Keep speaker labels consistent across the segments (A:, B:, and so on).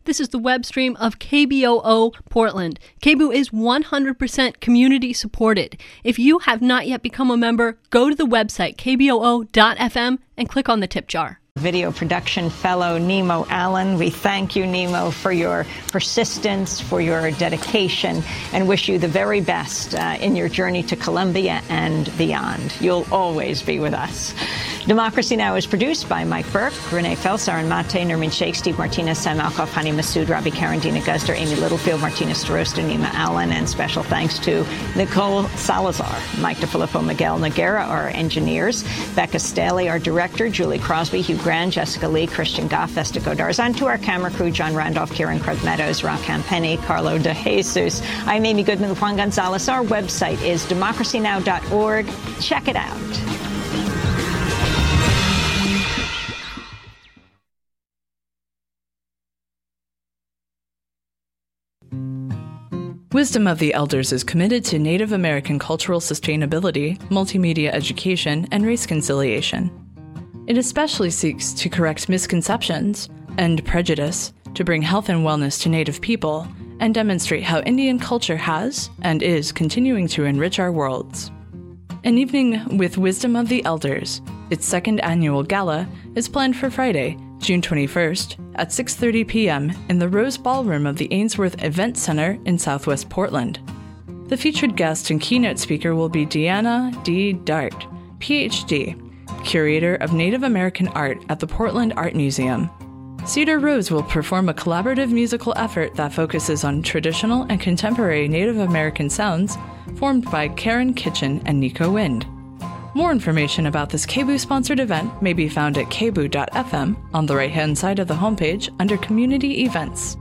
A: This is the web stream of KBOO Portland. KBOO is 100% community supported. If you have not yet become a member, go to the website kboo.fm and click on the tip jar.
B: Video production fellow Nemo Allen. We thank you, Nemo, for your persistence, for your dedication, and wish you the very best in your journey to Columbia and beyond. You'll always be with us. Democracy Now! Is produced by Mike Burke, Renee Fels, Aaron Mate, Nermin Sheikh, Steve Martinez, Sam Alkoff, Hani Massoud, Robbie Karen, Dina Guzder, Amy Littlefield, Martina Starosta, Nima Allen, and special thanks to Nicole Salazar, Mike DeFilippo, Miguel Noguera, our engineers, Becca Staley, our director, Julie Crosby, Hugh Grant, Jessica Lee, Christian Goff, Vesta Darzan, to our camera crew, John Randolph, Kieran Craig Meadows, Rockam Penny, Carlo De Jesus. I'm Amy Goodman, Juan Gonzalez. Our website is democracynow.org. Check it out.
C: Wisdom of the Elders is committed to Native American cultural sustainability, multimedia education, and race conciliation. It especially seeks to correct misconceptions, end prejudice, to bring health and wellness to Native people, and demonstrate how Indian culture has and is continuing to enrich our worlds. An evening with Wisdom of the Elders, its second annual gala, is planned for Friday, June 21st at 6:30 p.m. in the Rose Ballroom of the Ainsworth Event Center in Southwest Portland. The featured guest and keynote speaker will be Deanna D. Dart, Ph.D., Curator of Native American Art at the Portland Art Museum. Cedar Rose will perform a collaborative musical effort that focuses on traditional and contemporary Native American sounds formed by Karen Kitchen and Nico Wind. More information about this KBOO-sponsored event may be found at kboo.fm on the right-hand side of the homepage under Community Events.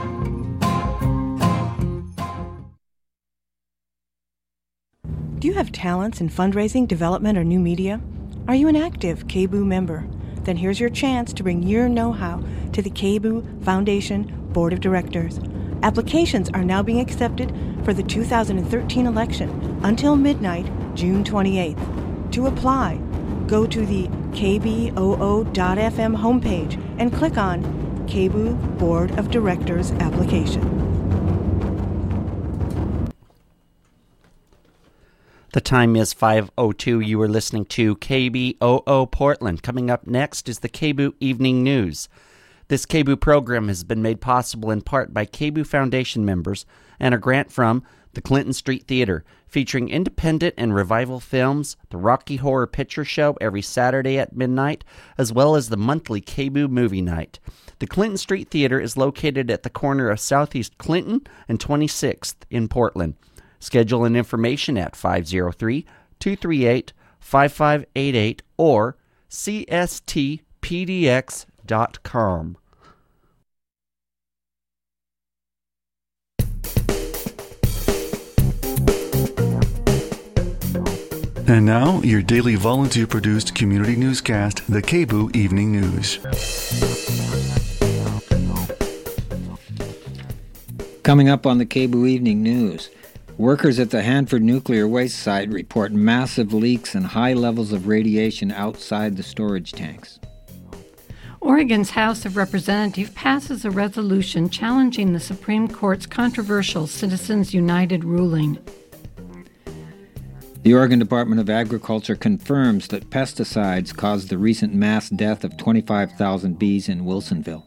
D: Do you have talents in fundraising, development, or new media? Are you an active KBOO member? Then here's your chance to bring your know-how to the KBOO Foundation Board of Directors. Applications are now being accepted for the 2013 election until midnight, June 28th. To apply, go to the kboo.fm homepage and click on KBOO Board of Directors application.
E: The time is 5:02. You are listening to KBOO Portland. Coming up next is the KBOO Evening News. This KBOO program has been made possible in part by KBOO Foundation members and a grant from the Clinton Street Theater, featuring independent and revival films, the Rocky Horror Picture Show every Saturday at midnight, as well as the monthly KBOO Movie Night. The Clinton Street Theater is located at the corner of Southeast Clinton and 26th in Portland. Schedule and information at 503-238-5588 or cstpdx.com.
F: And now, your daily volunteer-produced community newscast, the KBOO Evening News.
G: Coming up on the KBOO Evening News, workers at the Hanford Nuclear Waste Site report massive leaks and high levels of radiation outside the storage tanks.
H: Oregon's House of Representatives passes a resolution challenging the Supreme Court's controversial Citizens United ruling.
G: The Oregon Department of Agriculture confirms that pesticides caused the recent mass death of 25,000 bees in Wilsonville.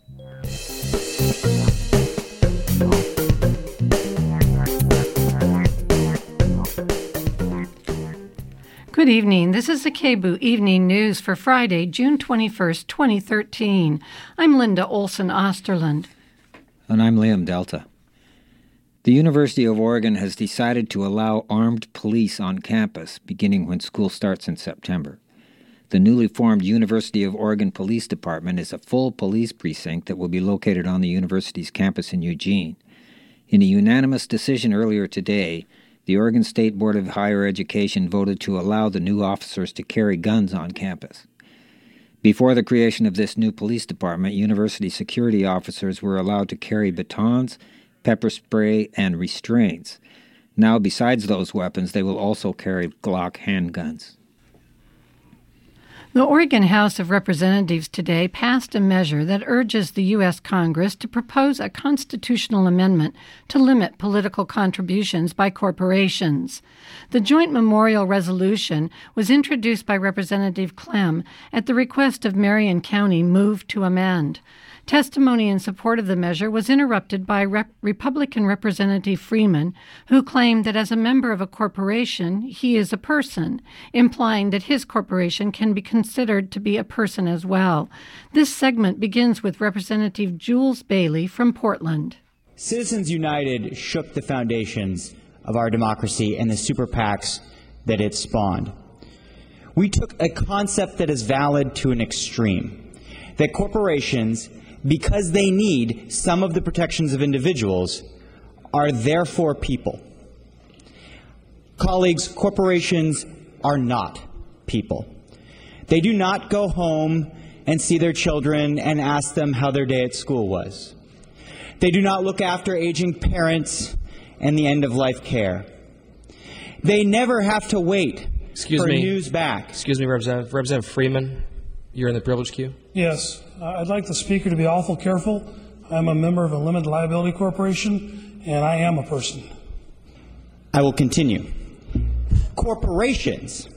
H: Good evening. This is the KBOO Evening News for Friday, June 21st, 2013. I'm Linda Olson Osterland.
G: And I'm Liam Delta. The University of Oregon has decided to allow armed police on campus beginning when school starts in September. The newly formed University of Oregon Police Department is a full police precinct that will be located on the university's campus in Eugene. In a unanimous decision earlier today, the Oregon State Board of Higher Education voted to allow the new officers to carry guns on campus. Before the creation of this new police department, university security officers were allowed to carry batons, pepper spray, and restraints. Now, besides those weapons, they will also carry Glock handguns.
H: The Oregon House of Representatives today passed a measure that urges the U.S. Congress to propose a constitutional amendment to limit political contributions by corporations. The joint memorial resolution was introduced by Representative Clem at the request of Marion County Move to Amend. Testimony in support of the measure was interrupted by Republican Representative Freeman, who claimed that as a member of a corporation, he is a person, implying that his corporation can be considered to be a person as well. This segment begins with Representative Jules Bailey from Portland.
I: Citizens United shook the foundations of our democracy and the super PACs that it spawned. We took a concept that is valid to an extreme, that corporations, because they need some of the protections of individuals, are therefore people. Colleagues, corporations are not people. They do not go home and see their children and ask them how their day at school was. They do not look after aging parents and the end-of-life care. They never have to wait for news back.
J: Excuse me, Representative Freeman, you're in the privilege queue.
K: Yes. I'd like the Speaker to be awful careful. I'm a member of a limited liability corporation, and I am a person.
I: I will continue. Corporations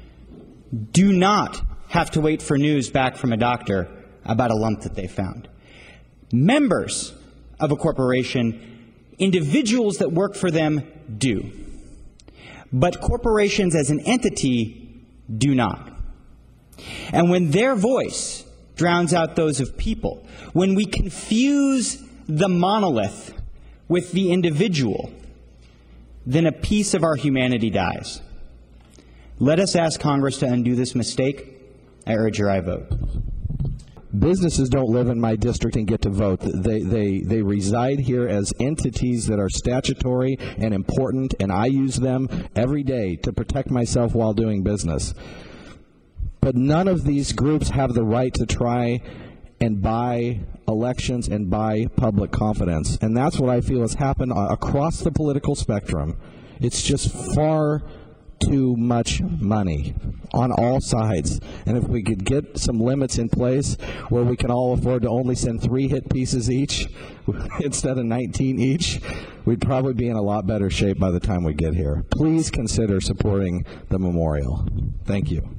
I: do not have to wait for news back from a doctor about a lump that they found. Members of a corporation, individuals that work for them, do. But corporations as an entity do not. And when their voice drowns out those of people, when we confuse the monolith with the individual, then a piece of our humanity dies. Let us ask Congress to undo this mistake. I urge your aye vote.
L: Businesses don't live in my district and get to vote. They reside here as entities that are statutory and important, and I use them every day to protect myself while doing business. But none of these groups have the right to try and buy elections and buy public confidence. And that's what I feel has happened across the political spectrum. It's just far too much money on all sides. And if we could get some limits in place where we can all afford to only send 3 hit pieces each instead of 19 each, we'd probably be in a lot better shape by the time we get here. Please consider supporting the memorial. Thank you.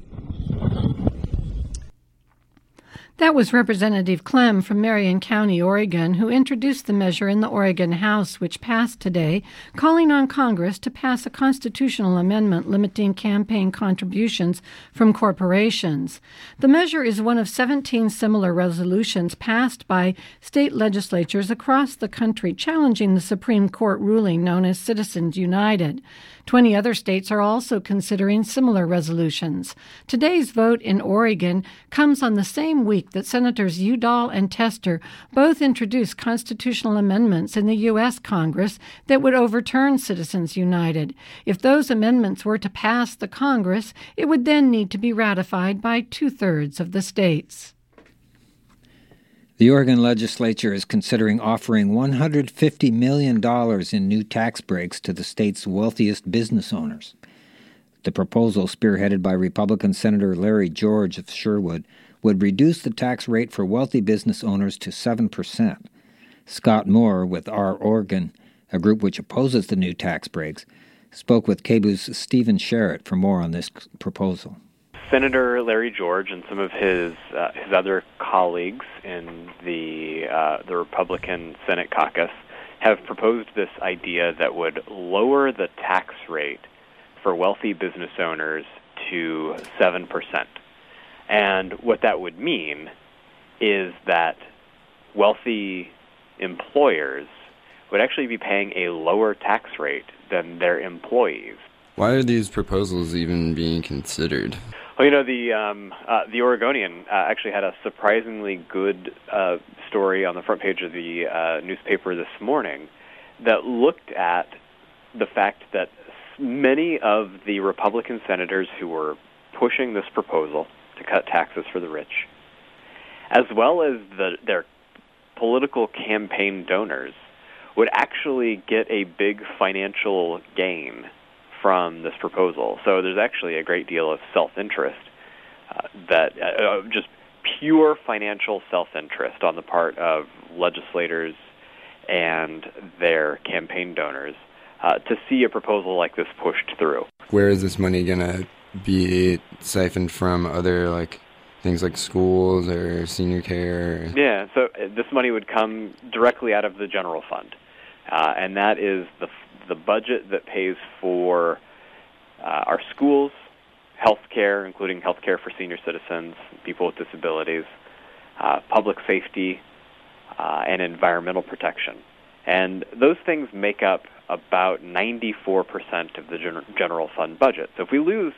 H: That was Representative Clem from Marion County, Oregon, who introduced the measure in the Oregon House, which passed today, calling on Congress to pass a constitutional amendment limiting campaign contributions from corporations. The measure is one of 17 similar resolutions passed by state legislatures across the country challenging the Supreme Court ruling known as Citizens United. 20 other states are also considering similar resolutions. Today's vote in Oregon comes on the same week that Senators Udall and Tester both introduced constitutional amendments in the U.S. Congress that would overturn Citizens United. If those amendments were to pass the Congress, it would then need to be ratified by 2/3 of the states.
G: The Oregon legislature is considering offering $150 million in new tax breaks to the state's wealthiest business owners. The proposal, spearheaded by Republican Senator Larry George of Sherwood, would reduce the tax rate for wealthy business owners to 7%. Scott Moore with Our Oregon, a group which opposes the new tax breaks, spoke with KBOO's Stephen Sherritt for more on this proposal.
M: Senator Larry George and some of his other colleagues in the Republican Senate caucus have proposed this idea that would lower the tax rate for wealthy business owners to 7%. And what that would mean is that wealthy employers would actually be paying a lower tax rate than their employees.
N: Why are these proposals even being considered?
M: Well, the Oregonian actually had a surprisingly good story on the front page of the newspaper this morning that looked at the fact that many of the Republican senators who were pushing this proposal to cut taxes for the rich, as well as their political campaign donors, would actually get a big financial gain from this proposal. So there's actually a great deal of self-interest just pure financial self-interest on the part of legislators and their campaign donors to see a proposal like this pushed through.
N: Where is this money going to be siphoned from? Other things like schools or senior care?
M: Yeah, so this money would come directly out of the general fund, and that is the budget that pays for our schools, health care, including health care for senior citizens, people with disabilities, public safety, and environmental protection. And those things make up about 94% of the general fund budget. So if we lose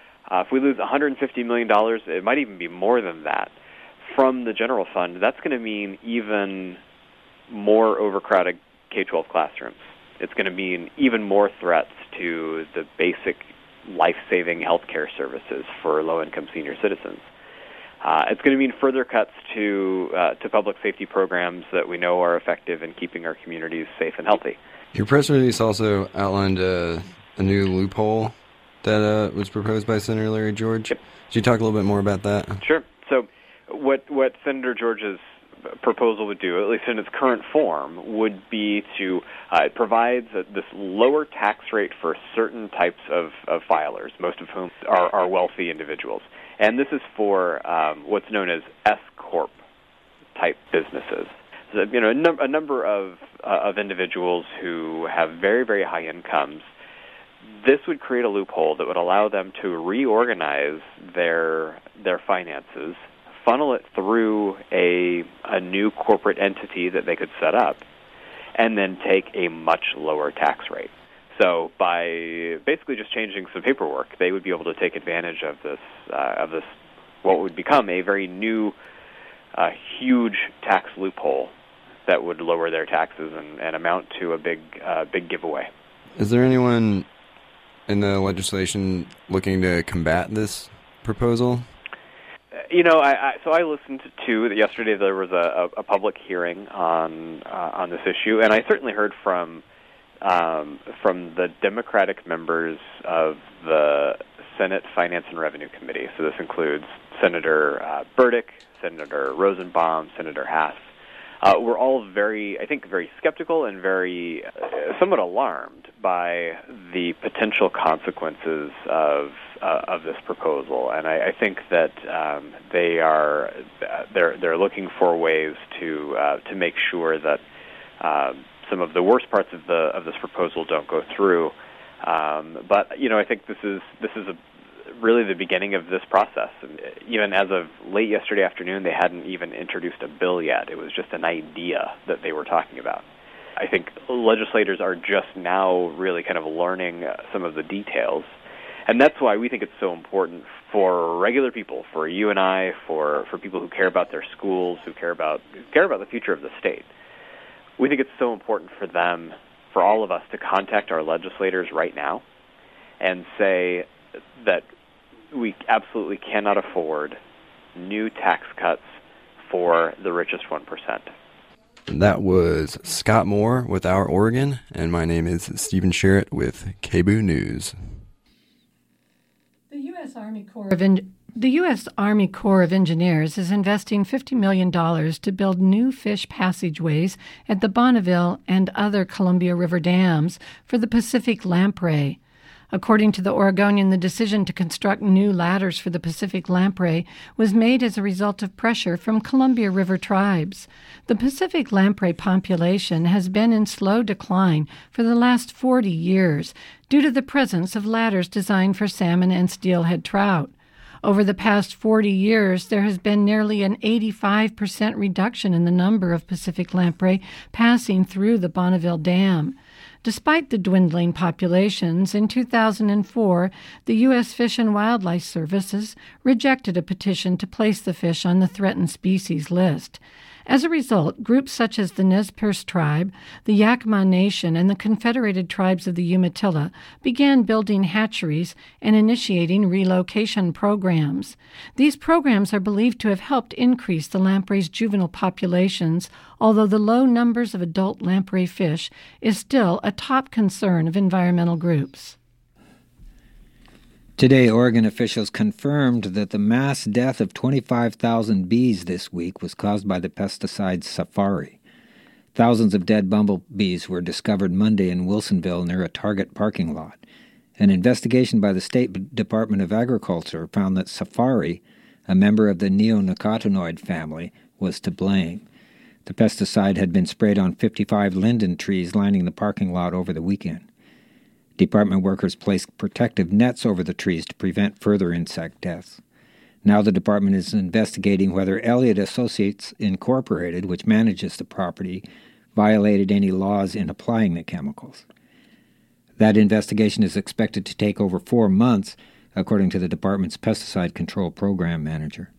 M: $150 million, it might even be more than that, from the general fund, that's going to mean even more overcrowded K-12 classrooms. It's going to mean even more threats to the basic life-saving healthcare services for low-income senior citizens. It's going to mean further cuts to public safety programs that we know are effective in keeping our communities safe and healthy.
N: Your press release also outlined a new loophole that was proposed by Senator Larry George.
M: Yep.
N: Could you talk a little bit more about that?
M: Sure. So what Senator George's proposal would do, at least in its current form, would be to it provides this lower tax rate for certain types of filers, most of whom are wealthy individuals. And this is for what's known as S-Corp type businesses. So, a number of individuals who have very, very high incomes. This would create a loophole that would allow them to reorganize their finances, funnel it through a new corporate entity that they could set up, and then take a much lower tax rate. So by basically just changing some paperwork, they would be able to take advantage of this what would become a very new, huge tax loophole that would lower their taxes and amount to a big giveaway.
N: Is there anyone in the legislation looking to combat this proposal?
M: I listened to yesterday. There was a public hearing on this issue, and I certainly heard from the Democratic members of the Senate Finance and Revenue Committee. So this includes Senator Burdick, Senator Rosenbaum, Senator Haas. We're all very skeptical and very somewhat alarmed by the potential consequences of this proposal, and I think that they're looking for ways to make sure that some of the worst parts of this proposal don't go through. But I think this is really the beginning of this process. And even as of late yesterday afternoon, they hadn't even introduced a bill yet. It was just an idea that they were talking about. I think legislators are just now really kind of learning some of the details. And that's why we think it's so important for regular people, for you and I, for people who care about their schools, who care about the future of the state. We think it's so important for them, for all of us, to contact our legislators right now and say that we absolutely cannot afford new tax cuts for the richest 1%.
N: That was Scott Moore with Our Oregon, and my name is Stephen Sherritt with KBOO News.
H: The U.S. Army Corps of Engineers is investing $50 million to build new fish passageways at the Bonneville and other Columbia River dams for the Pacific lamprey. According to the Oregonian, the decision to construct new ladders for the Pacific lamprey was made as a result of pressure from Columbia River tribes. The Pacific lamprey population has been in slow decline for the last 40 years due to the presence of ladders designed for salmon and steelhead trout. Over the past 40 years, there has been nearly an 85% reduction in the number of Pacific lamprey passing through the Bonneville Dam. Despite the dwindling populations, in 2004, the U.S. Fish and Wildlife Services rejected a petition to place the fish on the threatened species list. As a result, groups such as the Nez Perce Tribe, the Yakima Nation, and the Confederated Tribes of the Umatilla began building hatcheries and initiating relocation programs. These programs are believed to have helped increase the lamprey's juvenile populations, although the low numbers of adult lamprey fish is still a top concern of environmental groups.
G: Today, Oregon officials confirmed that the mass death of 25,000 bees this week was caused by the pesticide Safari. Thousands of dead bumblebees were discovered Monday in Wilsonville near a Target parking lot. An investigation by the State Department of Agriculture found that Safari, a member of the neonicotinoid family, was to blame. The pesticide had been sprayed on 55 linden trees lining the parking lot over the weekend. Department workers placed protective nets over the trees to prevent further insect deaths. Now the department is investigating whether Elliott Associates Incorporated, which manages the property, violated any laws in applying the chemicals. That investigation is expected to take over 4 months, according to the department's pesticide control program manager.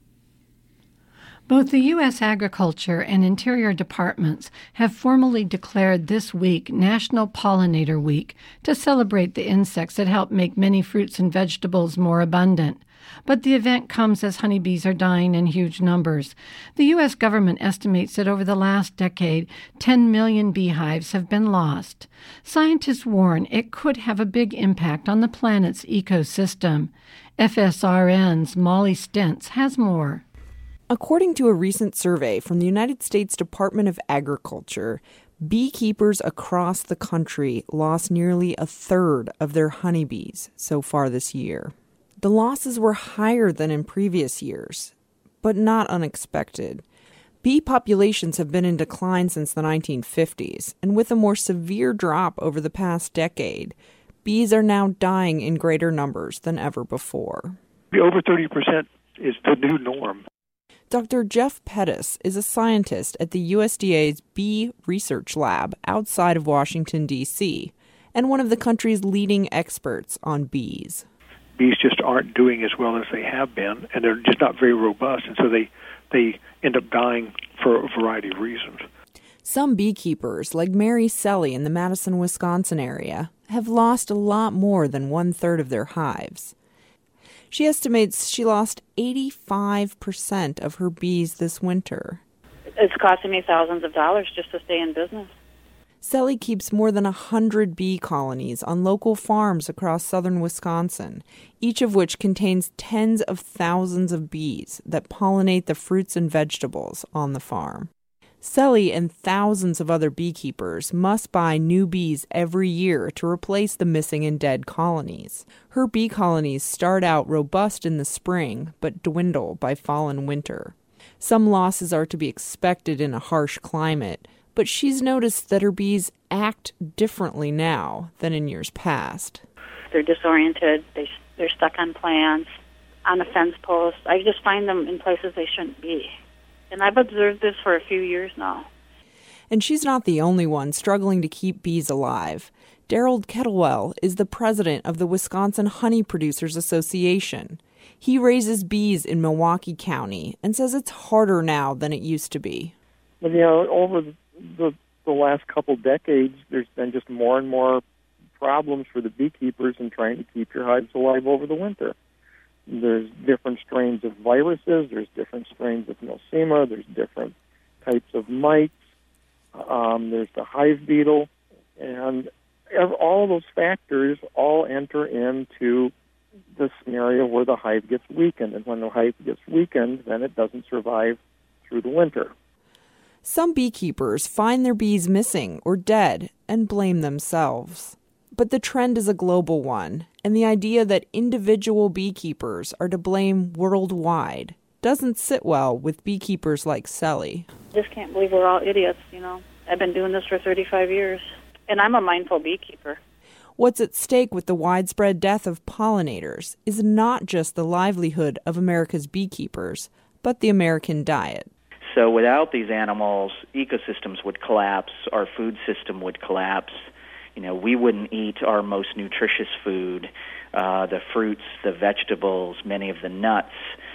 H: Both the U.S. Agriculture and Interior Departments have formally declared this week National Pollinator Week to celebrate the insects that help make many fruits and vegetables more abundant. But the event comes as honeybees are dying in huge numbers. The U.S. government estimates that over the last decade, 10 million beehives have been lost. Scientists warn it could have a big impact on the planet's ecosystem. FSRN's Molly Stentz has more.
O: According to a recent survey from the United States Department of Agriculture, beekeepers across the country lost nearly a third of their honeybees so far this year. The losses were higher than in previous years, but not unexpected. Bee populations have been in decline since the 1950s, and with a more severe drop over the past decade, bees are now dying in greater numbers than ever before.
P: Over 30% is the new norm.
O: Dr. Jeff Pettis is a scientist at the USDA's Bee Research Lab outside of Washington, D.C., and one of the country's leading experts on bees.
P: Bees just aren't doing as well as they have been, and they're just not very robust, and so they end up dying for a variety of reasons.
O: Some beekeepers, like Mary Selly in the Madison, Wisconsin area, have lost a lot more than 1/3 of their hives. She estimates she lost 85% of her bees this winter.
Q: It's costing me thousands of dollars just to stay in business.
O: Selly keeps more than 100 bee colonies on local farms across southern Wisconsin, each of which contains tens of thousands of bees that pollinate the fruits and vegetables on the farm. Selly and thousands of other beekeepers must buy new bees every year to replace the missing and dead colonies. Her bee colonies start out robust in the spring, but dwindle by fall and winter. Some losses are to be expected in a harsh climate, but she's noticed that her bees act differently now than in years past.
Q: They're disoriented, they're stuck on plants, on a fence post. I just find them in places they shouldn't be. And I've observed this for a few years now.
O: And she's not the only one struggling to keep bees alive. Daryl Kettlewell is the president of the Wisconsin Honey Producers Association. He raises bees in Milwaukee County and says it's harder now than it used to be.
R: But, over the last couple decades, there's been just more and more problems for the beekeepers in trying to keep your hives alive over the winter. There's different strains of viruses, there's different strains of nosema, there's different types of mites, there's the hive beetle, and all of those factors all enter into the scenario where the hive gets weakened, and when the hive gets weakened, then it doesn't survive through the winter.
O: Some beekeepers find their bees missing or dead and blame themselves. But the trend is a global one, and the idea that individual beekeepers are to blame worldwide doesn't sit well with beekeepers like Selly.
Q: I just can't believe we're all idiots, I've been doing this for 35 years, and I'm a mindful beekeeper.
O: What's at stake with the widespread death of pollinators is not just the livelihood of America's beekeepers, but the American diet.
S: So without these animals, ecosystems would collapse, our food system would collapse. We wouldn't eat our most nutritious food, the fruits, the vegetables, many of the nuts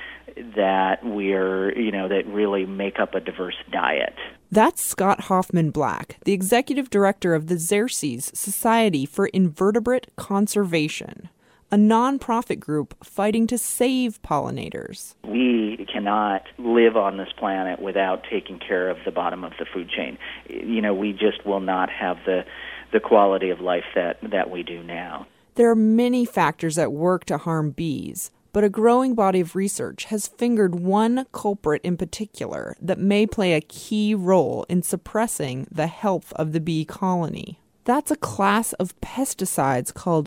S: that that really make up a diverse diet.
O: That's Scott Hoffman Black, the executive director of the Xerces Society for Invertebrate Conservation, a nonprofit group fighting to save pollinators.
S: We cannot live on this planet without taking care of the bottom of the food chain. We just will not have the quality of life that we do now.
O: There are many factors at work to harm bees, but a growing body of research has fingered one culprit in particular that may play a key role in suppressing the health of the bee colony. That's a class of pesticides called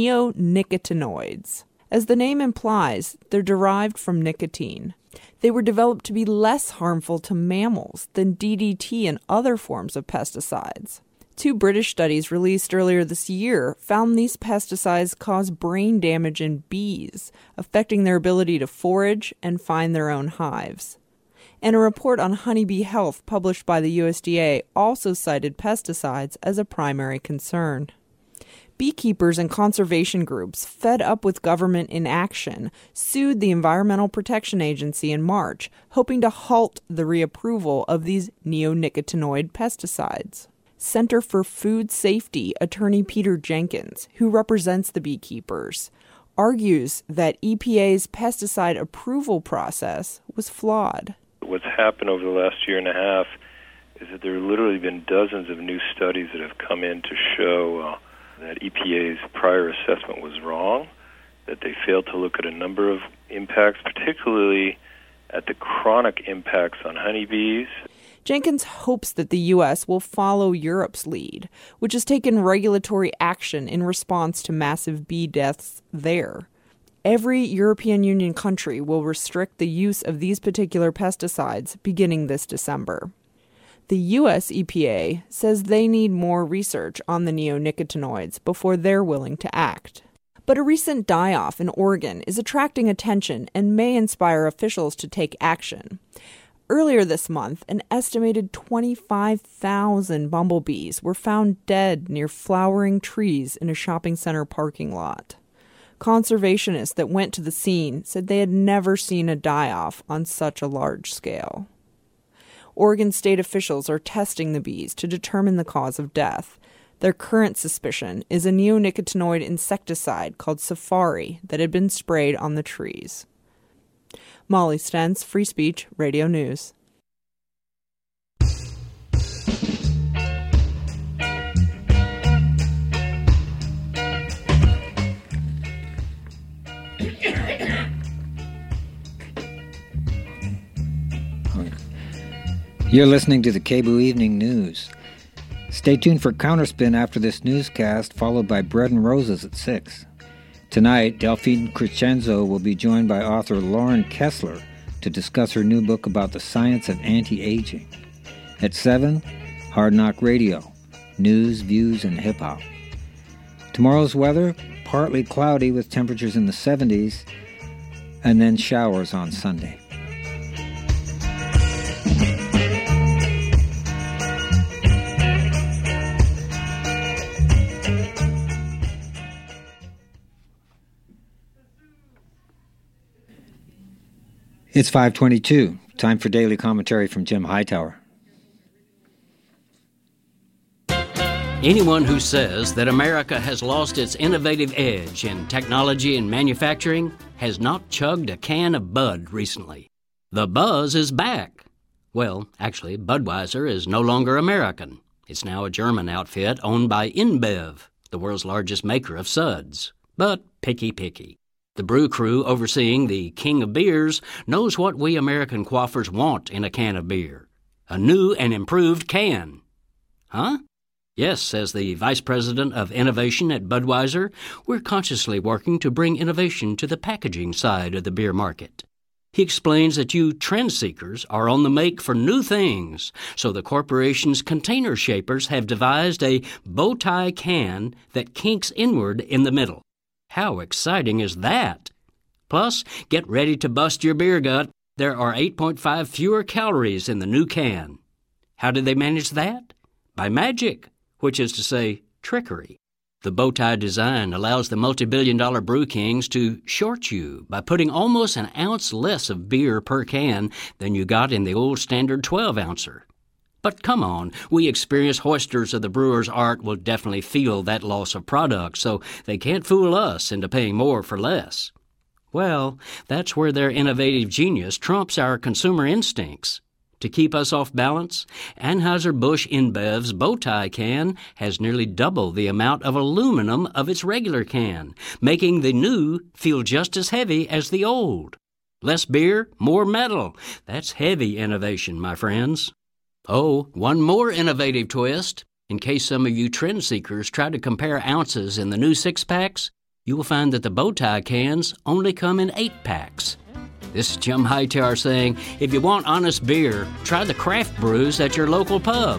O: neonicotinoids. As the name implies, they're derived from nicotine. They were developed to be less harmful to mammals than DDT and other forms of pesticides. 2 British studies released earlier this year found these pesticides cause brain damage in bees, affecting their ability to forage and find their own hives. And a report on honeybee health published by the USDA also cited pesticides as a primary concern. Beekeepers and conservation groups, fed up with government inaction, sued the Environmental Protection Agency in March, hoping to halt the reapproval of these neonicotinoid pesticides. Center for Food Safety attorney Peter Jenkins, who represents the beekeepers, argues that EPA's pesticide approval process was flawed.
T: What's happened over the last year and a half is that there have literally been dozens of new studies that have come in to show that EPA's prior assessment was wrong, that they failed to look at a number of impacts, particularly at the chronic impacts on honeybees.
O: Jenkins hopes that the U.S. will follow Europe's lead, which has taken regulatory action in response to massive bee deaths there. Every European Union country will restrict the use of these particular pesticides beginning this December. The U.S. EPA says they need more research on the neonicotinoids before they're willing to act. But a recent die-off in Oregon is attracting attention and may inspire officials to take action. Earlier this month, an estimated 25,000 bumblebees were found dead near flowering trees in a shopping center parking lot. Conservationists that went to the scene said they had never seen a die-off on such a large scale. Oregon state officials are testing the bees to determine the cause of death. Their current suspicion is a neonicotinoid insecticide called Safari that had been sprayed on the trees. Molly Stentz, Free Speech Radio News.
G: You're listening to the KBOO Evening News. Stay tuned for Counterspin after this newscast, followed by Bread and Roses at 6. Tonight, Delphine Crescenzo will be joined by author Lauren Kessler to discuss her new book about the science of anti-aging. At 7, Hard Knock Radio, news, views, and hip-hop. Tomorrow's weather, partly cloudy with temperatures in the 70s, and then showers on Sunday. It's 5:22. Time for daily commentary from Jim Hightower.
U: Anyone who says that America has lost its innovative edge in technology and manufacturing has not chugged a can of Bud recently. The buzz is back. Well, actually, Budweiser is no longer American. It's now a German outfit owned by InBev, the world's largest maker of suds. But picky. The brew crew overseeing the king of beers knows what we American quaffers want in a can of beer. A new and improved can. Huh? Yes, says the Vice President of Innovation at Budweiser, we're consciously working to bring innovation to the packaging side of the beer market. He explains that you trend seekers are on the make for new things, so the corporation's container shapers have devised a bow tie can that kinks inward in the middle. How exciting is that? Plus, get ready to bust your beer gut. There are 8.5 fewer calories in the new can. How did they manage that? By magic, which is to say, trickery. The bow tie design allows the multi-billion-dollar brew kings to short you by putting almost an ounce less of beer per can than you got in the old standard 12-ouncer. But come on, we experienced hoisters of the brewer's art will definitely feel that loss of product, so they can't fool us into paying more for less. Well, that's where their innovative genius trumps our consumer instincts. To keep us off balance, Anheuser-Busch InBev's Bowtie can has nearly double the amount of aluminum of its regular can, making the new feel just as heavy as the old. Less beer, more metal. That's heavy innovation, my friends. Oh, one more innovative twist. In case some of you trend seekers try to compare ounces in the new 6-packs, you will find that the Bowtie cans only come in 8-packs. This is Jim Hightower saying, if you want honest beer, try the craft brews at your local pub.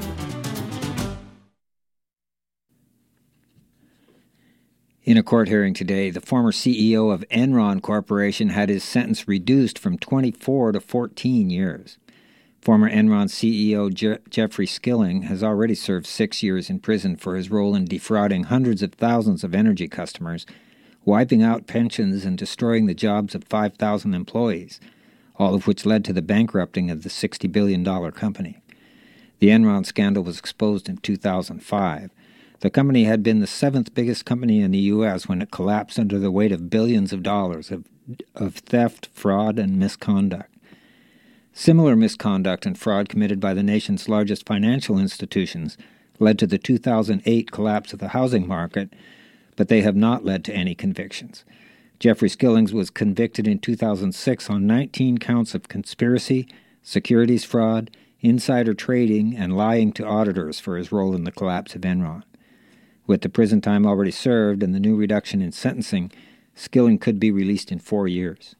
G: In a court hearing today, the former CEO of Enron Corporation had his sentence reduced from 24 to 14 years. Former Enron CEO Jeffrey Skilling has already served 6 years in prison for his role in defrauding hundreds of thousands of energy customers, wiping out pensions and destroying the jobs of 5,000 employees, all of which led to the bankrupting of the $60 billion company. The Enron scandal was exposed in 2005. The company had been the 7th biggest company in the U.S. when it collapsed under the weight of billions of dollars of theft, fraud, and misconduct. Similar misconduct and fraud committed by the nation's largest financial institutions led to the 2008 collapse of the housing market, but they have not led to any convictions. Jeffrey Skillings was convicted in 2006 on 19 counts of conspiracy, securities fraud, insider trading, and lying to auditors for his role in the collapse of Enron. With the prison time already served and the new reduction in sentencing, Skilling could be released in 4 years.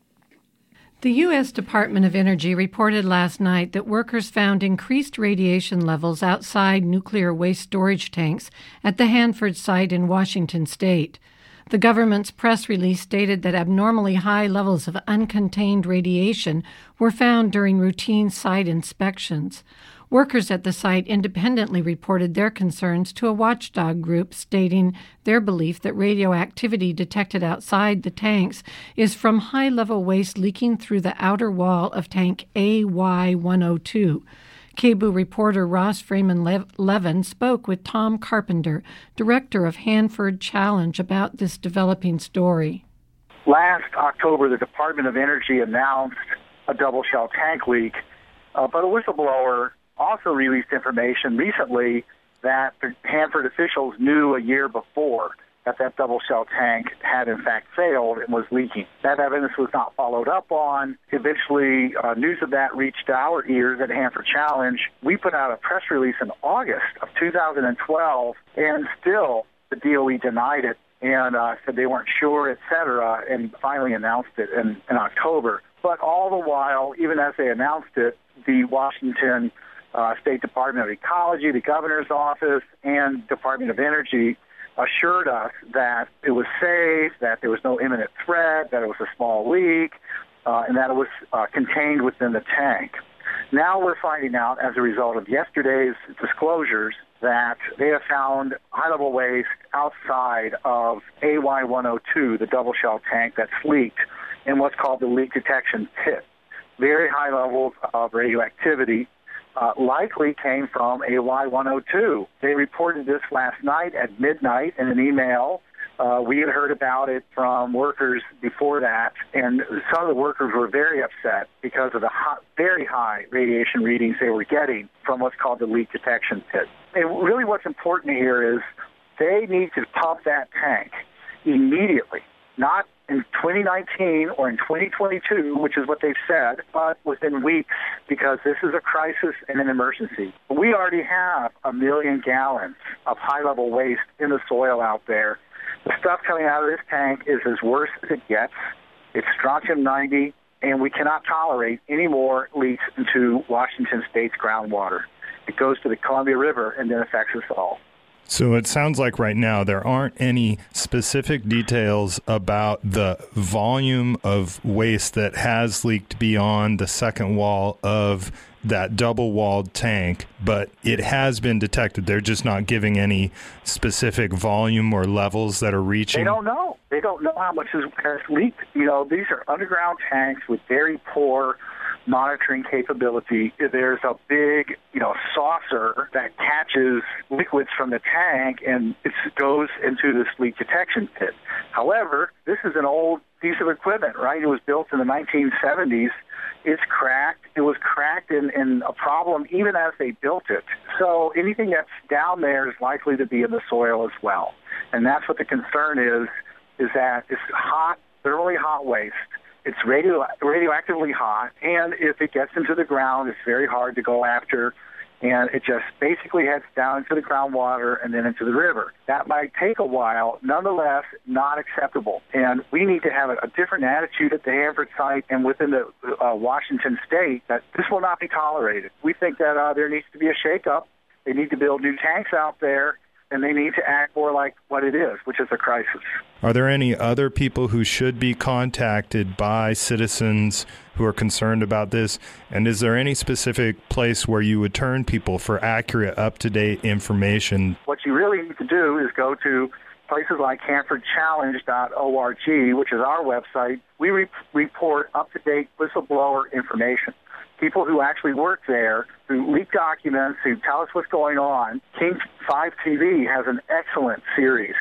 H: The U.S. Department of Energy reported last night that workers found increased radiation levels outside nuclear waste storage tanks at the Hanford site in Washington state. The government's press release stated that abnormally high levels of uncontained radiation were found during routine site inspections. Workers at the site independently reported their concerns to a watchdog group, stating their belief that radioactivity detected outside the tanks is from high-level waste leaking through the outer wall of tank AY-102. KBOO reporter Ross Freeman-Levin spoke with Tom Carpenter, director of Hanford Challenge, about this developing story.
A: Last October, the Department of Energy announced a double-shell tank leak, but a whistleblower also released information recently that the Hanford officials knew a year before that double-shell tank had in fact failed and was leaking. That evidence was not followed up on. Eventually, news of that reached our ears at Hanford Challenge. We put out a press release in August of 2012, and still the DOE denied it and said they weren't sure, et cetera, and finally announced it in October. But all the while, even as they announced it, the Washington State Department of Ecology, the governor's office, and Department of Energy assured us that it was safe, that there was no imminent threat, that it was a small leak, and that it was contained within the tank. Now we're finding out, as a result of yesterday's disclosures, that they have found high-level waste outside of AY-102, the double-shell tank that's leaked, in what's called the leak detection pit. Very high levels of radioactivity likely came from AY-102. They reported this last night at midnight in an email. We had heard about it from workers before that, and some of the workers were very upset because of the very high radiation readings they were getting from what's called the leak detection pit. And really what's important here is they need to pump that tank immediately, not in 2019 or in 2022, which is what they've said, but within weeks, because this is a crisis and an emergency. We already have 1 million gallons of high-level waste in the soil out there. The stuff coming out of this tank is as worse as it gets. It's strontium-90, and we cannot tolerate any more leaks into Washington State's groundwater. It goes to the Columbia River and then affects us all.
V: So it sounds like right now there aren't any specific details about the volume of waste that has leaked beyond the second wall of that double-walled tank, but it has been detected. They're just not giving any specific volume or levels that are reaching.
A: They don't know. They don't know how much has leaked. You know, these are underground tanks with very poor monitoring capability. There's a big, saucer that catches liquids from the tank, and it goes into this leak detection pit. However, this is an old piece of equipment, right? It was built in the 1970s. It's cracked. It was cracked in a problem even as they built it. So anything that's down there is likely to be in the soil as well. And that's what the concern is that it's hot, thoroughly hot waste. It's radioactively hot, and if it gets into the ground, it's very hard to go after, and it just basically heads down into the groundwater and then into the river. That might take a while, nonetheless, not acceptable. And we need to have a different attitude at the Hanford site and within the Washington state that this will not be tolerated. We think that there needs to be a shakeup. They need to build new tanks out there, and they need to act more like what it is, which is a crisis.
V: Are there any other people who should be contacted by citizens who are concerned about this? And is there any specific place where you would turn people for accurate, up-to-date information?
A: What you really need to do is go to places like HanfordChallenge.org, which is our website. We report up-to-date whistleblower information. People who actually work there, who leak documents, who tell us what's going on. King 5 TV has an excellent series,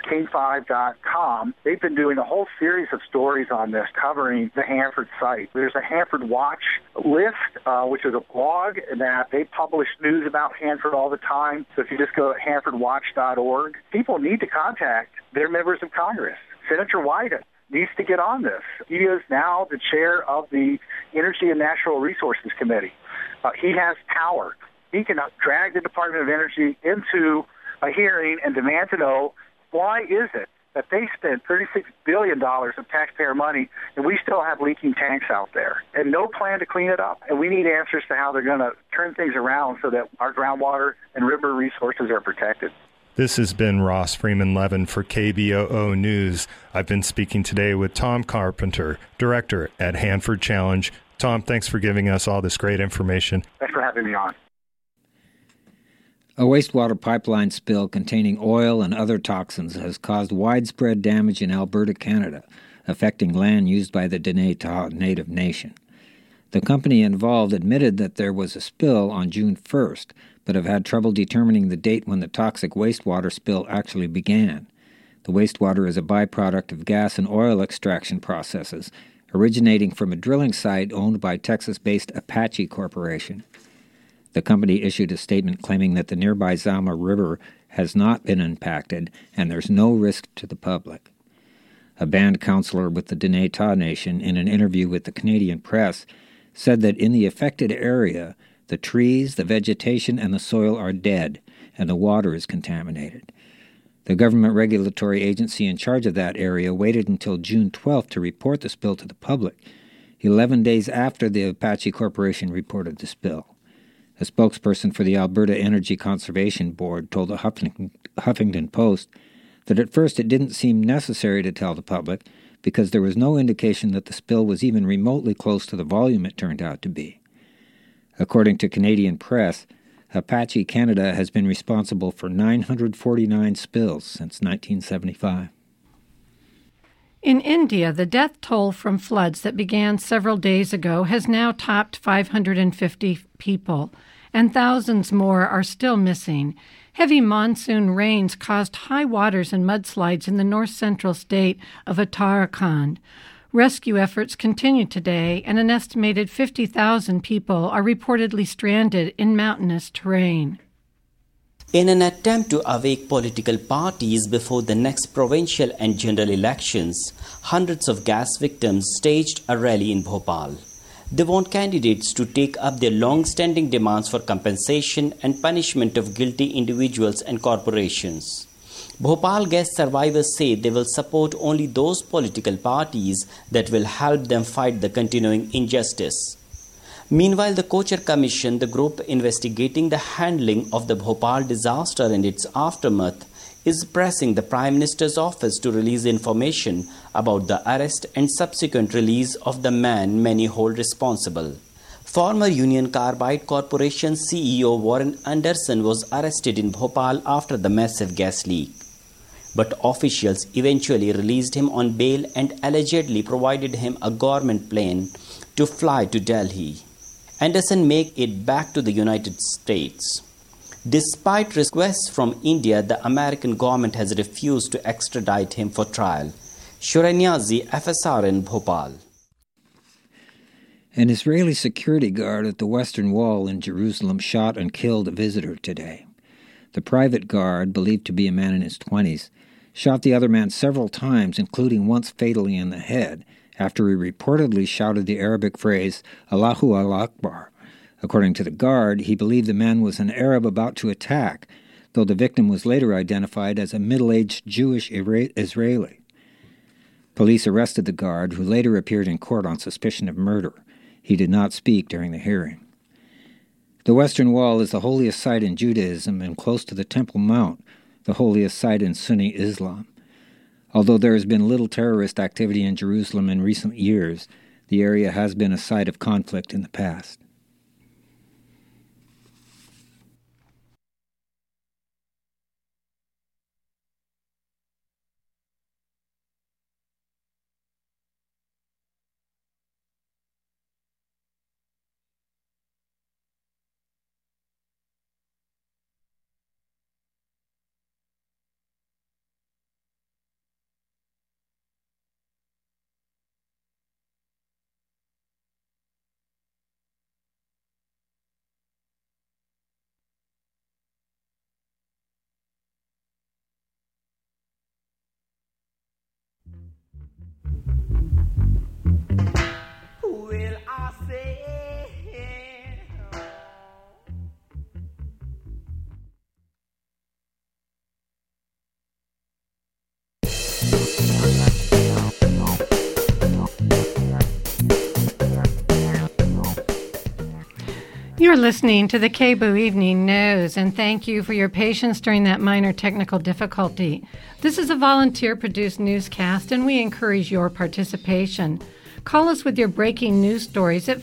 A: king5.com. They've been doing a whole series of stories on this, covering the Hanford site. There's a Hanford Watch list, which is a blog, and that they publish news about Hanford all the time. So if you just go to hanfordwatch.org, people need to contact their members of Congress. Senator Wyden needs to get on this. He is now the chair of the Energy and Natural Resources Committee. He has power. He can drag the Department of Energy into a hearing and demand to know why is it that they spent $36 billion of taxpayer money and we still have leaking tanks out there and no plan to clean it up. And we need answers to how they're going to turn things around so that our groundwater and river resources are protected.
V: This has been Ross Freeman Levin for KBOO News. I've been speaking today with Tom Carpenter, director at Hanford Challenge. Tom, thanks for giving us all this great information.
A: Thanks for having me on.
G: A wastewater pipeline spill containing oil and other toxins has caused widespread damage in Alberta, Canada, affecting land used by the Diné Taha Native Nation. The company involved admitted that there was a spill on June 1st, but have had trouble determining the date when the toxic wastewater spill actually began. The wastewater is a byproduct of gas and oil extraction processes, originating from a drilling site owned by Texas-based Apache Corporation. The company issued a statement claiming that the nearby Zama River has not been impacted and there's no risk to the public. A band counselor with the Diné Taha Nation, in an interview with the Canadian Press, said that in the affected area, the trees, the vegetation, and the soil are dead, and the water is contaminated. The government regulatory agency in charge of that area waited until June 12th to report the spill to the public, 11 days after the Apache Corporation reported the spill. A spokesperson for the Alberta Energy Conservation Board told the Huffington Post that at first it didn't seem necessary to tell the public because there was no indication that the spill was even remotely close to the volume it turned out to be. According to Canadian Press, Apache Canada has been responsible for 949 spills since 1975.
H: In India, the death toll from floods that began several days ago has now topped 550 people, and thousands more are still missing. Heavy monsoon rains caused high waters and mudslides in the north-central state of Uttarakhand. Rescue efforts continue today, and an estimated 50,000 people are reportedly stranded in mountainous terrain.
B: In an attempt to awake political parties before the next provincial and general elections, hundreds of gas victims staged a rally in Bhopal. They want candidates to take up their long-standing demands for compensation and punishment of guilty individuals and corporations. Bhopal gas survivors say they will support only those political parties that will help them fight the continuing injustice. Meanwhile, the Kochhar Commission, the group investigating the handling of the Bhopal disaster and its aftermath, is pressing the Prime Minister's office to release information about the arrest and subsequent release of the man many hold responsible. Former Union Carbide Corporation CEO Warren Anderson was arrested in Bhopal after the massive gas leak. But officials eventually released him on bail and allegedly provided him a government plane to fly to Delhi. and doesn't make it back to the United States. Despite requests from India, the American government has refused to extradite him for trial. Shurain Niazi, FSRN, Bhopal.
G: An Israeli security guard at the Western Wall in Jerusalem shot and killed a visitor today. The private guard, believed to be a man in his 20s, shot the other man several times, including once fatally in the head, after he reportedly shouted the Arabic phrase, Allahu Akbar. According to the guard, he believed the man was an Arab about to attack, though the victim was later identified as a middle-aged Jewish Israeli. Police arrested the guard, who later appeared in court on suspicion of murder. He did not speak during the hearing. The Western Wall is the holiest site in Judaism and close to the Temple Mount, the holiest site in Sunni Islam. Although there has been little terrorist activity in Jerusalem in recent years, the area has been a site of conflict in the past.
H: You're listening to the KBOO Evening News, and thank you for your patience during that minor technical difficulty. This is a volunteer-produced newscast, and we encourage your participation. Call us with your breaking news stories at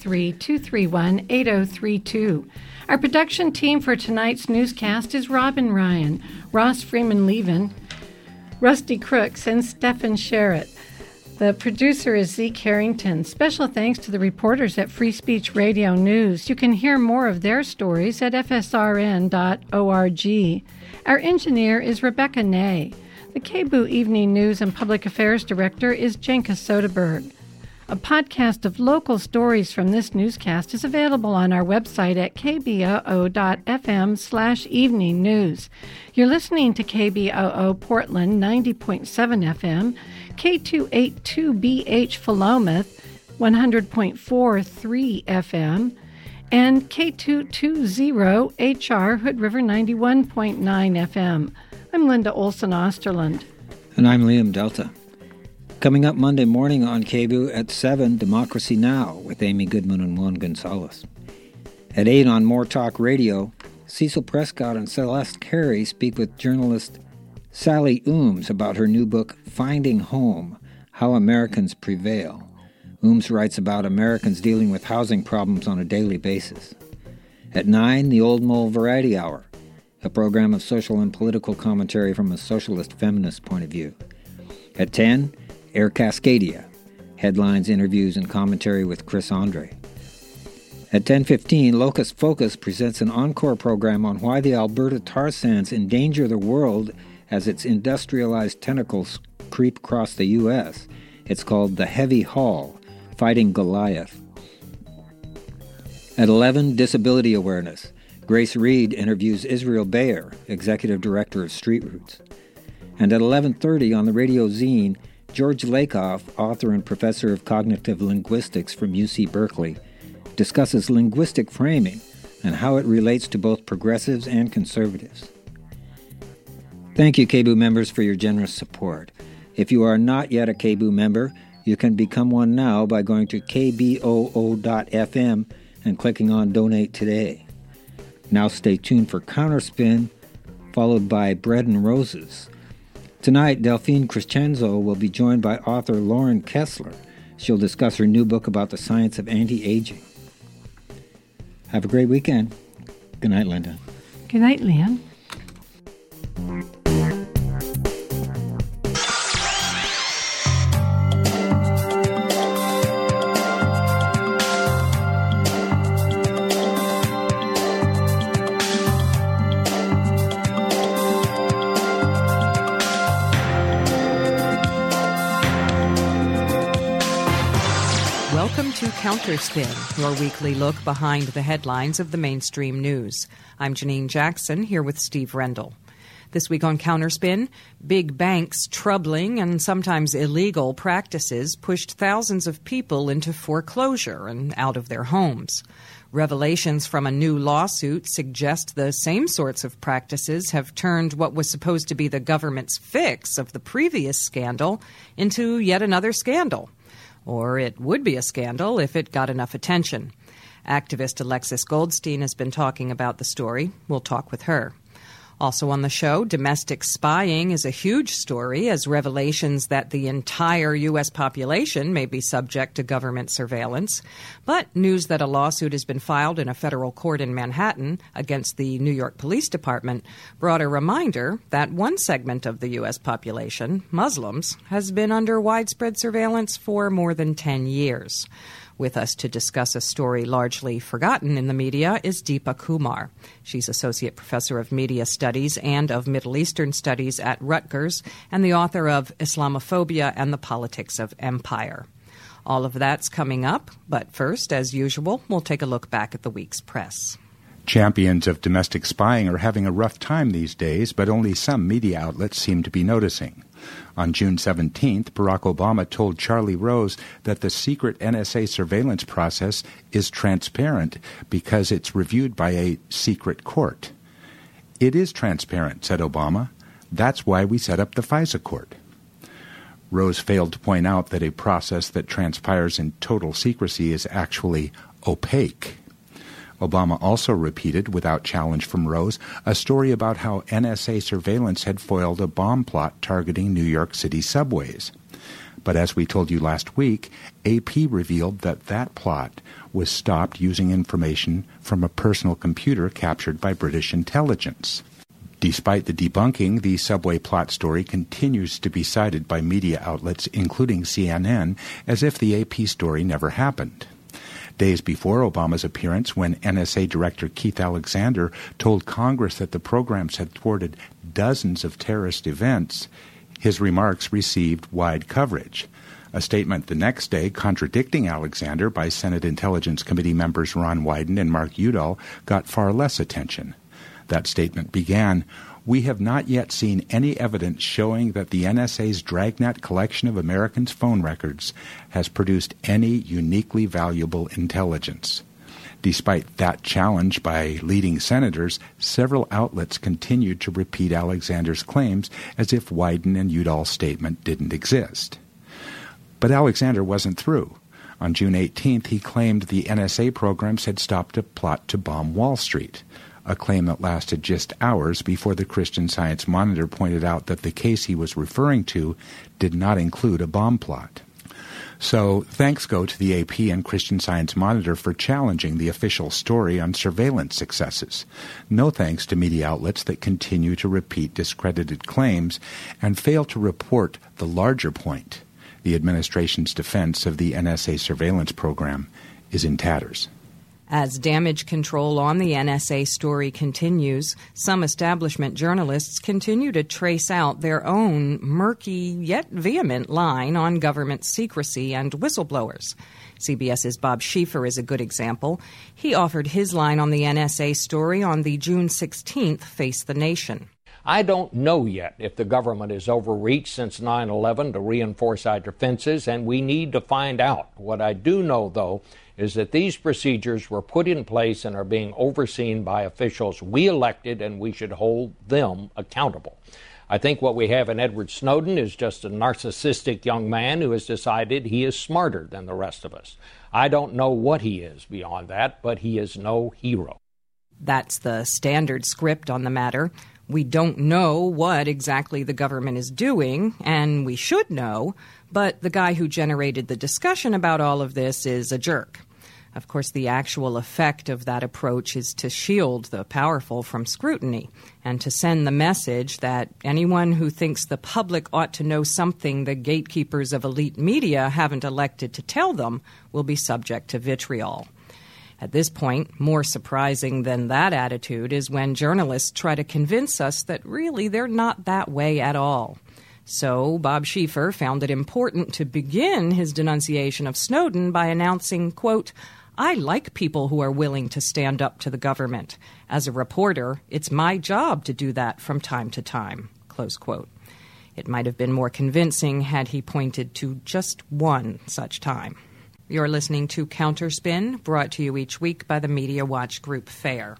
H: 503-231-8032. Our production team for tonight's newscast is Robin Ryan, Ross Freeman-Levin, Rusty Crooks, and Stephen Sherritt. The producer is Zeke Harrington. Special thanks to the reporters at Free Speech Radio News. You can hear more of their stories at fsrn.org. Our engineer is Rebecca Ney. The KBOO Evening News and Public Affairs Director is Jenka Soderberg. A podcast of local stories from this newscast is available on our website at kboo.fm/evening news. You're listening to KBOO Portland 90.7 FM, K282BH Philomath 100.43 FM, and K220HR Hood River 91.9 FM. I'm Linda Olson Osterland.
G: And I'm Liam Delta. Coming up Monday morning on KBOO at 7, Democracy Now! With Amy Goodman and Juan Gonzalez. At 8 on More Talk Radio, Cecil Prescott and Celeste Carey speak with journalist Sally Ooms about her new book, Finding Home, How Americans Prevail. Ooms writes about Americans dealing with housing problems on a daily basis. At 9, the Old Mole Variety Hour, a program of social and political commentary from a socialist feminist point of view. At 10, Air Cascadia, headlines, interviews, and commentary with Chris Andre. At 10:15, Locust Focus presents an encore program on why the Alberta tar sands endanger the world as its industrialized tentacles creep across the U.S. It's called The Heavy Haul, Fighting Goliath. At 11, Disability Awareness. Grace Reed interviews Israel Bayer, Executive Director of Street Roots. And at 11:30 on the radio zine, George Lakoff, author and professor of cognitive linguistics from UC Berkeley, discusses linguistic framing and how it relates to both progressives and conservatives. Thank you, KBOO members, for your generous support. If you are not yet a KBOO member, you can become one now by going to kboo.fm and clicking on Donate Today. Now stay tuned for Counterspin, followed by Bread and Roses. Tonight, Delphine Crescenzo will be joined by author Lauren Kessler. She'll discuss her new book about the science of anti-aging. Have a great weekend. Good night, Linda.
H: Good night, Liam.
C: to Counterspin, your weekly look behind the headlines of the mainstream news. I'm Janine Jackson, here with Steve Rendell. This week on Counterspin, big banks' troubling and sometimes illegal practices pushed thousands of people into foreclosure and out of their homes. Revelations from a new lawsuit suggest the same sorts of practices have turned what was supposed to be the government's fix of the previous scandal into yet another scandal. Or it would be a scandal if it got enough attention. Activist Alexis Goldstein has been talking about the story. We'll talk with her. Also on the show, domestic spying is a huge story as revelations that the entire U.S. population may be subject to government surveillance. But news that a lawsuit has been filed in a federal court in Manhattan against the New York Police Department brought a reminder that one segment of the U.S. population, Muslims, has been under widespread surveillance for more than 10 years. With us to discuss a story largely forgotten in the media is Deepa Kumar. She's Associate Professor of Media Studies and of Middle Eastern Studies at Rutgers and the author of Islamophobia and the Politics of Empire. All of that's coming up, but first, as usual, we'll take a look back at the week's press.
D: Champions of domestic spying are having a rough time these days, but only some media outlets seem to be noticing. On June 17th, Barack Obama told Charlie Rose that the secret NSA surveillance process is transparent because it's reviewed by a secret court. It is transparent, said Obama. That's why we set up the FISA court. Rose failed to point out that a process that transpires in total secrecy is actually opaque. Obama also repeated, without challenge from Rose, a story about how NSA surveillance had foiled a bomb plot targeting New York City subways. But as we told you last week, AP revealed that that plot was stopped using information from a personal computer captured by British intelligence. Despite the debunking, the subway plot story continues to be cited by media outlets, including CNN, as if the AP story never happened. Days before Obama's appearance, when NSA Director Keith Alexander told Congress that the programs had thwarted dozens of terrorist events, his remarks received wide coverage. A statement the next day contradicting Alexander by Senate Intelligence Committee members Ron Wyden and Mark Udall got far less attention. That statement began, "We have not yet seen any evidence showing that the NSA's dragnet collection of Americans' phone records has produced any uniquely valuable intelligence." Despite that challenge by leading senators, several outlets continued to repeat Alexander's claims as if Wyden and Udall's statement didn't exist. But Alexander wasn't through. On June 18th, he claimed the NSA programs had stopped a plot to bomb Wall Street, a claim that lasted just hours before the Christian Science Monitor pointed out that the case he was referring to did not include a bomb plot. So thanks go to the AP and Christian Science Monitor for challenging the official story on surveillance successes. No thanks to media outlets that continue to repeat discredited claims and fail to report the larger point. The administration's defense of the NSA surveillance program is in tatters.
C: As damage control on the NSA story continues, some establishment journalists continue to trace out their own murky yet vehement line on government secrecy and whistleblowers. CBS's Bob Schieffer is a good example. He offered his line on the NSA story on the June 16th Face the Nation.
W: I don't know yet if the government has overreached since 9/11 to reinforce our defenses, and we need to find out. What I do know, though, is that these procedures were put in place and are being overseen by officials we elected, and we should hold them accountable. I think what we have in Edward Snowden is just a narcissistic young man who has decided he is smarter than the rest of us. I don't know what he is beyond that, but he is no hero.
C: That's the standard script on the matter. We don't know what exactly the government is doing, and we should know, but the guy who generated the discussion about all of this is a jerk. Of course, the actual effect of that approach is to shield the powerful from scrutiny and to send the message that anyone who thinks the public ought to know something the gatekeepers of elite media haven't elected to tell them will be subject to vitriol. At this point, more surprising than that attitude is when journalists try to convince us that really they're not that way at all. So Bob Schieffer found it important to begin his denunciation of Snowden by announcing, quote, "I like people who are willing to stand up to the government. As a reporter, it's my job to do that from time to time," close quote. It might have been more convincing had he pointed to just one such time. You're listening to Counterspin, brought to you each week by the Media Watch Group FAIR.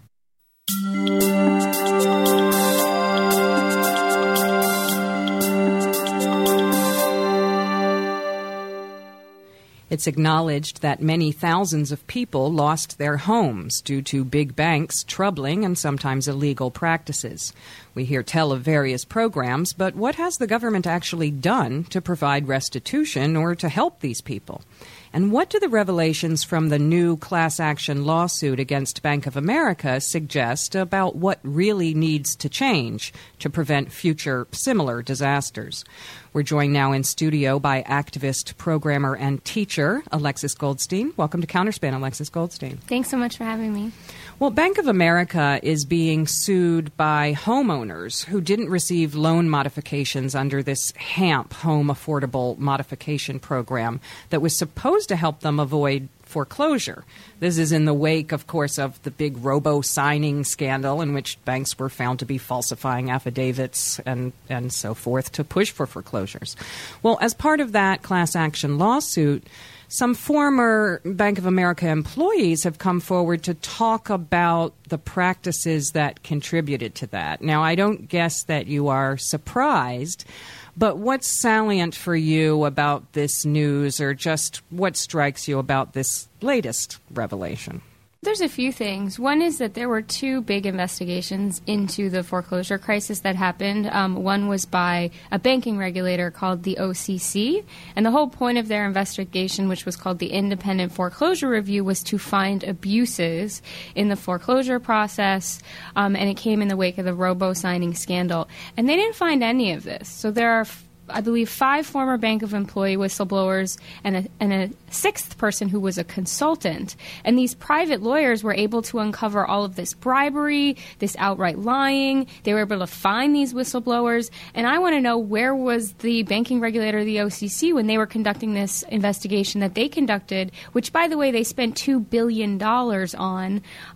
C: It's acknowledged that many thousands of people lost their homes due to big banks' troubling and sometimes illegal practices. We hear tell of various programs, but what has the government actually done to provide restitution or to help these people? And what do the revelations from the new class action lawsuit against Bank of America suggest about what really needs to change to prevent future similar disasters? We're joined now in studio by activist, programmer, and teacher Alexis Goldstein. Welcome to Counterspin, Alexis Goldstein.
E: Thanks so much for having me.
C: Well, Bank of America is being sued by homeowners who didn't receive loan modifications under this HAMP, Home Affordable Modification Program, that was supposed to help them avoid foreclosure. This is in the wake, of course, of the big robo-signing scandal in which banks were found to be falsifying affidavits and so forth to push for foreclosures. Well, as part of that class action lawsuit, some former Bank of America employees have come forward to talk about the practices that contributed to that. Now, I don't guess that you are surprised, but what's salient for you about this news, or just what strikes you about this latest revelation?
E: There's a few things. One is that there were two big investigations into the foreclosure crisis that happened. One was by a banking regulator called the OCC, and the whole point of their investigation, which was called the Independent Foreclosure Review, was to find abuses in the foreclosure process, and it came in the wake of the robo-signing scandal. And they didn't find any of this. So there are I believe 5 former Bank of employee whistleblowers and a sixth person who was a consultant. And these private lawyers were able to uncover all of this bribery, this outright lying. They were able to find these whistleblowers. And I want to know, where was the banking regulator, the OCC, when they were conducting this investigation that they conducted, which, by the way, they spent $2 billion on